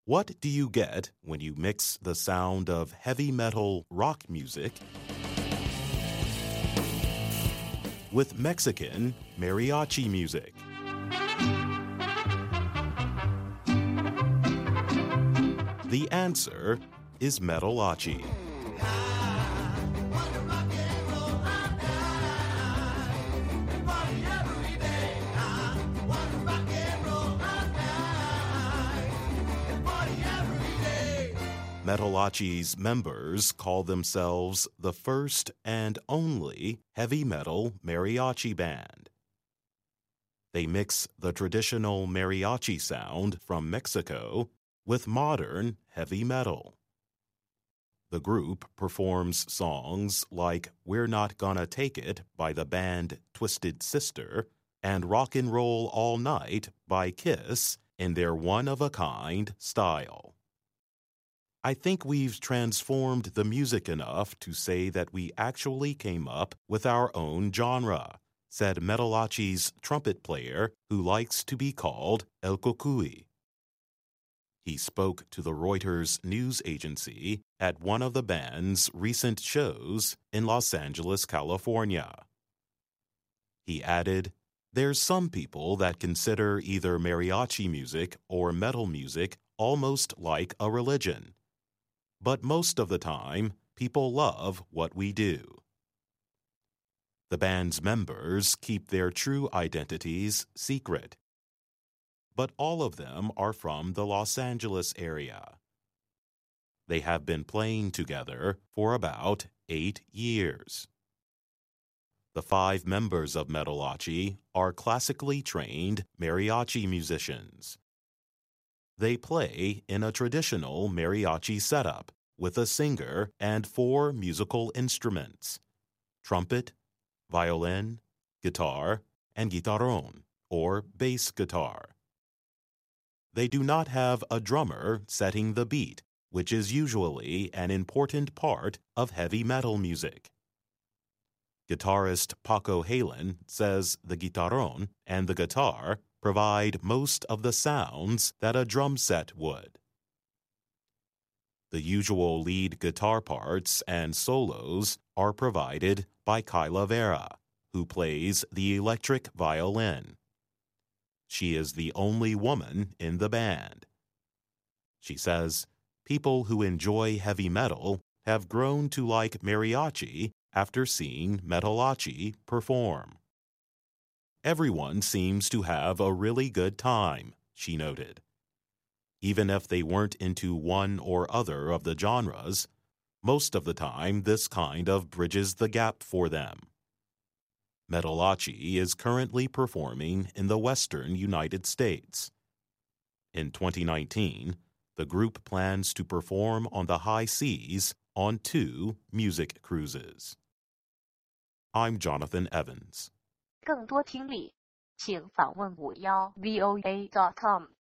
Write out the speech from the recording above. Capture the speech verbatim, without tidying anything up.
What do you get when you mix the sound of heavy metal rock music with Mexican mariachi music? The answer is metalachi. Metalachi's members call themselves the first and only heavy metal mariachi band. They mix the traditional mariachi sound from Mexico with modern heavy metal. The group performs songs like We're Not Gonna Take It by the band Twisted Sister and Rock and Roll All Night by Kiss in their one-of-a-kind style. I think we've transformed the music enough to say that we actually came up with our own genre, said Metalachi's trumpet player who likes to be called El Cucuy. He spoke to the Reuters news agency at one of the band's recent shows in Los Angeles, California. He added, "There's some people that consider either mariachi music or metal music almost like a religion. But most of the time, people love what we do." The band's members keep their true identities secret, but all of them are from the Los Angeles area. They have been playing together for about eight years. The five members of Metalachi are classically trained mariachi musicians. They play in a traditional mariachi setup with a singer and four musical instruments: trumpet, violin, guitar, and guitarrón, or bass guitar. They do not have a drummer setting the beat, which is usually an important part of heavy metal music. Guitarist Paco Halen says the guitarrón and the guitar provide most of the sounds that a drum set would. The usual lead guitar parts and solos are provided by Kyla Vera, who plays the electric violin. She is the only woman in the band. She says people who enjoy heavy metal have grown to like mariachi after seeing Metalachi perform. Everyone seems to have a really good time, she noted. Even if they weren't into one or other of the genres, most of the time this kind of bridges the gap for them. Metalachi is currently performing in the western United States. In twenty nineteen, the group plans to perform on the high seas on two music cruises. I'm Jonathan Evans. 更多听力，请访问五幺 V O A dot com。